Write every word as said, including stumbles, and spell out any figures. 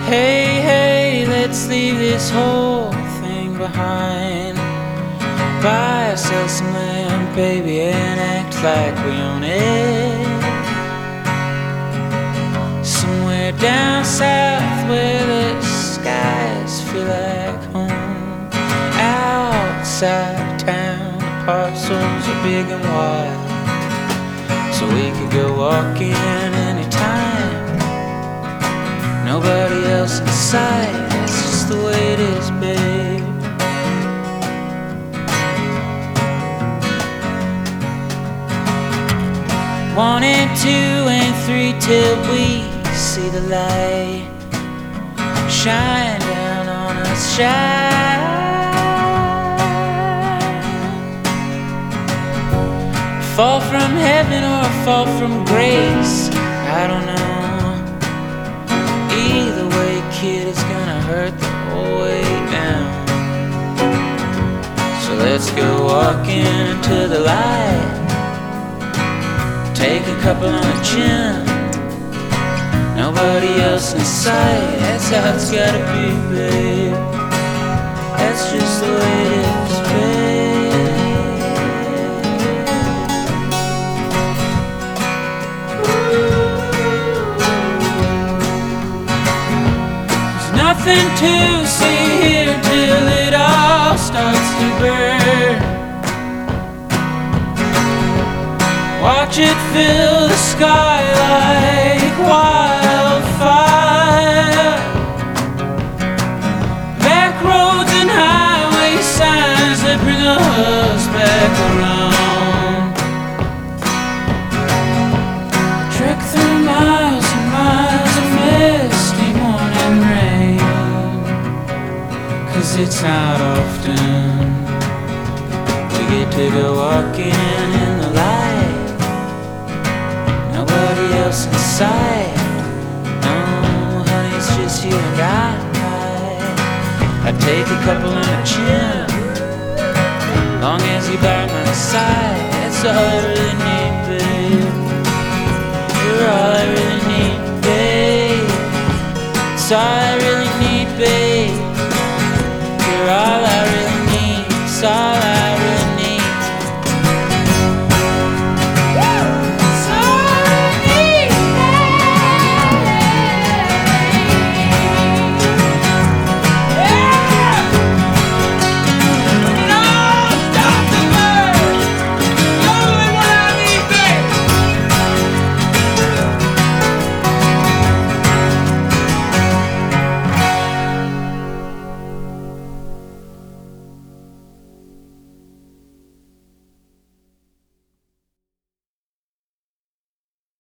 Hey, hey, let's leave this whole thing behind. Buy ourselves some land, baby, and act like we own it. Somewhere down south where the skies feel like home. Outside town, the parcels are big and wide, so we could go walking anytime. Nobody else in sight, that's just the way it is, babe. One and two and three till we see the light shine down on us, shine. Fall from heaven or fall from grace, I don't know. Either way, kid, it's gonna hurt the whole way down. So let's go walking into the light. Take a couple on the chin. Nobody else in sight. That's how it's gotta be, babe. That's just the way it is, babe. There's nothing to see here till it all starts to burn. Watch it fill the sky like wildfire. Back roads and highway signs that bring us back around. Trek through miles and miles of misty morning rain, 'cause it's not often we get to go walking in the light. Nobody else in sight. No, honey, it's just you and I. I'd take a couple on the chin, long as you're by my side. That's all I really need, babe. You're all I really